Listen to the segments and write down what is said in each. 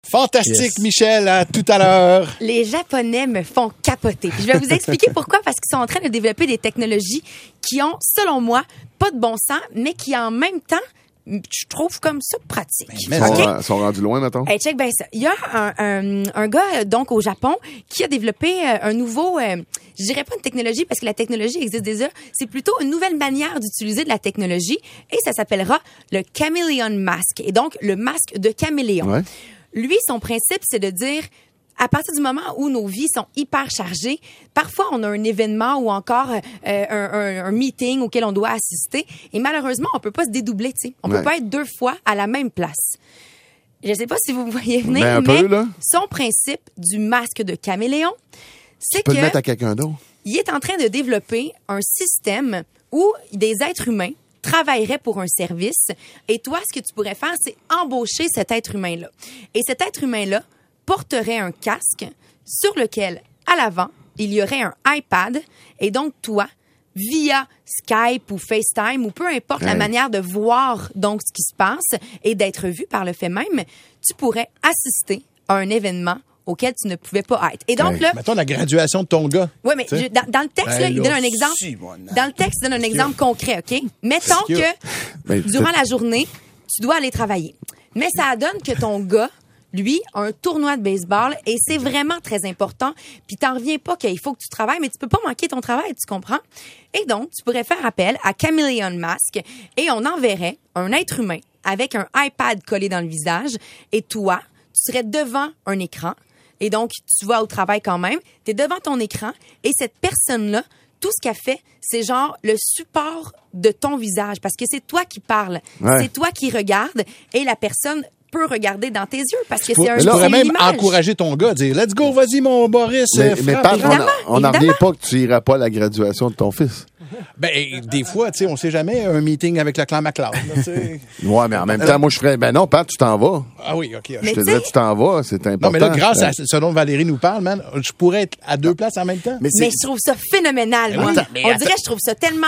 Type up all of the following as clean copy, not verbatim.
Fantastique, Yes. Michel, à tout à l'heure. Les Japonais me font capoter. Puis je vais vous expliquer pourquoi. Parce qu'ils sont en train de développer des technologies qui ont, selon moi, pas de bon sens, mais qui en même temps, je trouve comme ça pratique. Mais Ils sont rendus loin, mettons. Hey, check bien ça. Il y a un gars, donc, au Japon, qui a développé un nouveau, je dirais pas une technologie, parce que la technologie existe déjà. C'est plutôt une nouvelle manière d'utiliser de la technologie, et ça s'appellera le Chameleon Mask. Et donc, le masque de caméléon. Ouais. Lui, son principe, c'est de dire, à partir du moment où nos vies sont hyper chargées, parfois on a un événement ou encore un meeting auquel on doit assister, et malheureusement, on peut pas se dédoubler, tu sais. On peut pas être 2 fois à la même place. Je sais pas si vous voyez venir, Ben, un mais peu, là. son principe du masque de caméléon, c'est Tu peux que le mettre à quelqu'un d'autre. il est en train de développer un système où des êtres humains travaillerait pour un service, et toi, ce que tu pourrais faire, c'est embaucher cet être humain-là. Et cet être humain-là porterait un casque sur lequel, à l'avant, il y aurait un iPad, et donc toi, via Skype ou FaceTime, ou peu importe la manière de voir donc ce qui se passe et d'être vu par le fait même, tu pourrais assister à un événement auquel tu ne pouvais pas être. Et donc là, Mettons la graduation de ton gars. oui, mais T'sais? dans le texte, là, il donne un exemple. si, bon, non. Dans le texte, il donne un exemple concret, OK? Mettons Excuse. que Ben, durant la journée, tu dois aller travailler. Mais ça donne que ton gars, lui, a un tournoi de baseball et c'est vraiment très important. Puis t'en reviens pas qu'il faut que tu travailles, mais tu peux pas manquer ton travail, tu comprends? Et donc, tu pourrais faire appel à Chameleon Mask et on enverrait un être humain avec un iPad collé dans le visage et toi, tu serais devant un écran. Et donc, tu vas au travail quand même, tu es devant ton écran et cette personne-là, tout ce qu'elle fait, c'est genre le support de ton visage parce que c'est toi qui parles, Ouais. c'est toi qui regardes et la personne peut regarder dans tes yeux parce que Tu c'est un pourrais c'est une même image. encourager ton gars, dire « Let's go, vas-y, mon Boris, Mais frappe. Pat, Évidemment, on n'en revient évidemment. pas que tu iras pas à la graduation de ton fils. Ben, des fois, tu sais, on sait jamais, un meeting avec le clan McLeod. là, tu sais. Ouais, mais en même temps, moi, je ferais, ben non, Pat, tu t'en vas. Ah oui, OK. Mais Je te tu dirais, sais- tu t'en vas, c'est important. Non, mais là, grâce à ce dont Valérie nous parle, man, je pourrais être à 2 places en même temps. Mais Mais je trouve ça phénoménal, moi. attends, On dirait que je trouve ça tellement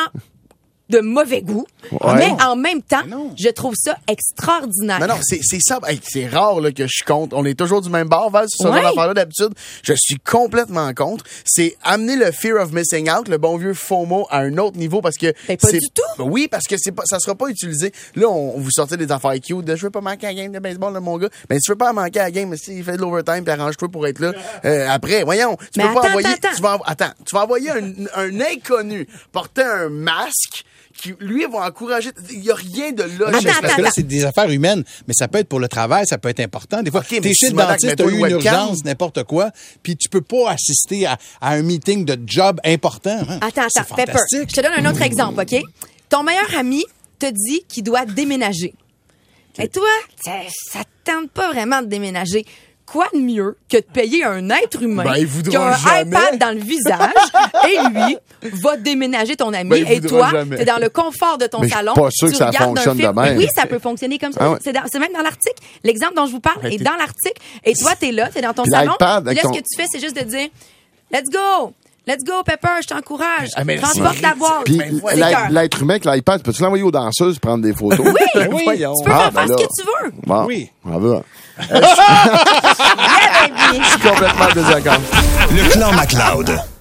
de mauvais goût, Ouais. mais en même temps, non. je trouve ça extraordinaire. Mais non, c'est ça. Hey, c'est rare là, que je suis contre. On est toujours du même bord, Val, sur ce Ouais. genre d'affaire-là d'habitude. Je suis complètement contre. C'est amener le fear of missing out, le bon vieux FOMO, à un autre niveau parce que Ben, pas c'est du tout. Oui, parce que ça sera pas utilisé. Là, on vous sortez des affaires cute de je veux pas manquer à la game de baseball de mon gars. Mais si tu veux pas manquer à la game, s'il fait de l'overtime, puis arrange-toi pour être là. Après, voyons, tu Mais peux pas attends, envoyer. attends. Tu vas envoyer un inconnu porter un masque qui lui va encourager. Il y a rien de logique. Parce que là, c'est des affaires humaines, mais ça peut être pour le travail, ça peut être important. Des fois, OK, mais t'es si chez le tu m'attaques, dentiste, t'as mets-toi eu une une webcam. urgence, n'importe quoi, puis tu peux pas assister à un meeting de job important. Hein. Attends, C'est Pepper. fantastique. Je te donne un autre exemple, OK? Ton meilleur ami te dit qu'il doit déménager. Et toi, ça te tente pas vraiment de déménager. Quoi de mieux que de payer un être humain Ben, il qui voudra a un jamais. iPad dans le visage et lui va déménager ton ami Ben, il et voudra toi, jamais. t'es dans le confort de ton Mais je suis salon. pas sûr tu que ça regardes un fonctionne film. de même. Oui, ça peut fonctionner comme ça. Ah ouais. C'est même dans l'article. L'exemple dont je vous parle est dans l'article et toi, t'es là, t'es dans ton Puis salon. l'iPad Puis avec là, ton- ce que tu fais, c'est juste de dire Let's go! Let's go, Pepper, je t'encourage. Ah, mais Transporte la boîte. Puis Ben, C'est cœur. l'être humain avec l'iPad, peux-tu l'envoyer aux danseuses prendre des photos? Oui, Oui. Voyons. tu peux faire ben ce là. que tu veux. Bon, Oui. on va. Yeah, baby. Complètement désaccord. Le clan McLeod.